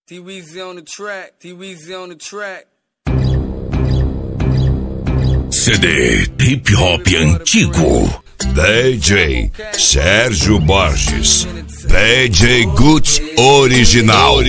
T-Weezy on the track, T-Weezy on the track. CD Hip Hop Antigo. DJ Sérgio Borges. DJ Guts Original.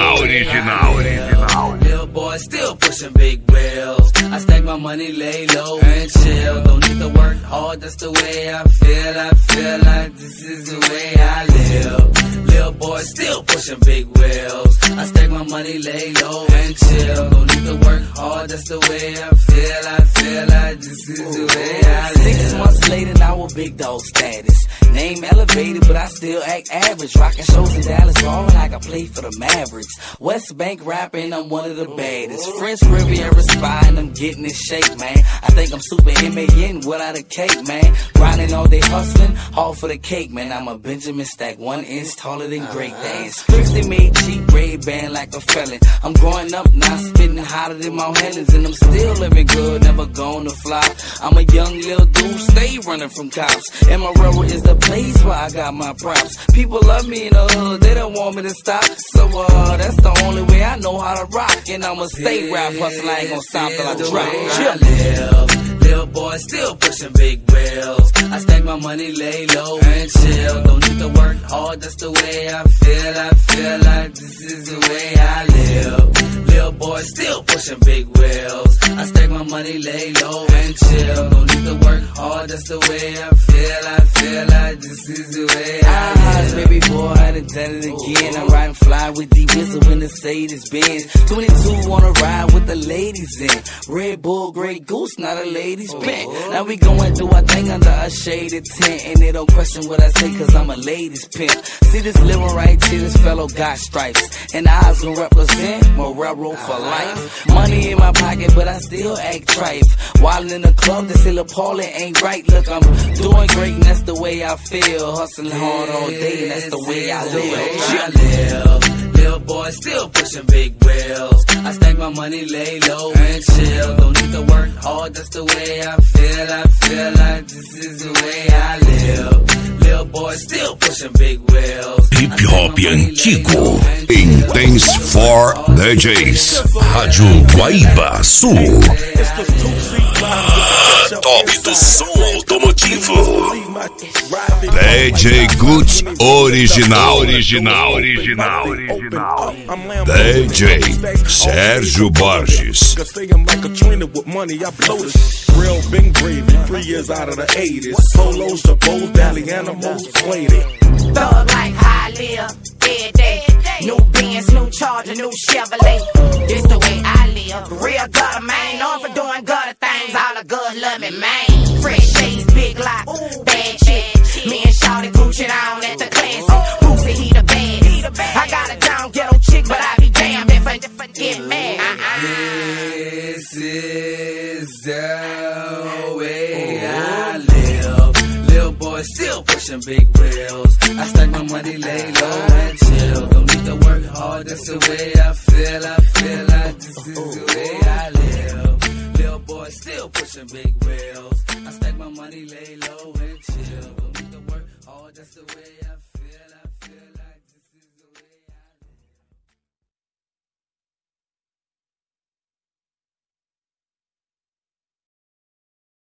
Little boy still pushing big wheels. I stack my money, lay low and chill. Don't need to work hard, that's the way I feel. I feel like this is the way I live. Little boy still pushing big wheels. I stack my money, lay low and chill. Don't need to work hard, that's the way I feel. I feel like this is the way I live. 6 months later, now a big dog status. Name elevated, but I still act average. Rocking shows in Dallas, ballin' like I play for the Mavericks. West Bank rapping, I'm one of the baddest. French Riviera spy, and I'm getting in shape, man. I think I'm super M.A.N. without a cake, man. Grinding all day hustling, all for the cake, man. I'm a Benjamin Stack, 1 inch taller than Great Dance. Strips they made cheap, red band like a felon. I'm growing up now, spitting hotter than Mount Helens, and I'm still living good, never gonna flop. I'm a young little dude, stay running from cops. And my rubber is the place where I got my props. People love me in the hood, they don't want me to stop. So that's the only way I know how to rock. And I'ma stay rap hustling, I ain't gonna stop till I drop. Little boy still pushing big wheels. I stack my money, lay low and chill. Don't need to work hard, that's the way I feel. I feel like this is the way I live. Little boy still pushing big wheels. I stack my money, lay low and chill. Don't need to work hard, that's the way I feel. I feel like this is the way I live. Baby boy, I done done it again. I'm riding fly with D-Whistle in the Mercedes Benz. 22 wanna ride with the ladies in. Red Bull, Grey Goose, not a ladies bent. Now we going through our thing under a shaded tent. And they don't question what I say, cause I'm a ladies pimp. See this living right here, this fellow got stripes. And I was gonna represent my railroad for life. Money in my pocket, but I still act trife. While in the club, they say Paul, it ain't right. Look, I'm doing great, and that's the way I feel. Hustling hard all day, and that's the way I live. Little boy still pushing big wheels. I stack my money, lay low and chill. Don't need to work hard, that's the way I feel. I feel like this is the way I live. Little boy still pushing big wheels. Hip Hop Antigo. Intense for DJs. Rádio Guaíba Sul. Top do som automotivo. DJ Guts Original. DJ Sérgio Borges. Real big gravy, 3 years out of the 80s. Polos, the Bose, Dally Animals, played it. Thug like how I live, every day. New Benz, new Charger, new Chevrolet. This the way I live. Real gutter, man. Known for doing gutter things. All the good love me, man. Fresh shades, big lot, bad chick. Me and Shawty Gucci down at the classic. Boosie, he the baddest. I got a down ghetto chick, but I be damned if I get mad. This is the way I live. Little boy still pushing big wheels. I stack my money, lay low and chill. Don't need to work hard, that's the way I feel. I feel like this is the way I live. Little boy still pushing big wheels. I stack my money, lay low and chill. Don't need to work hard, that's the way I feel.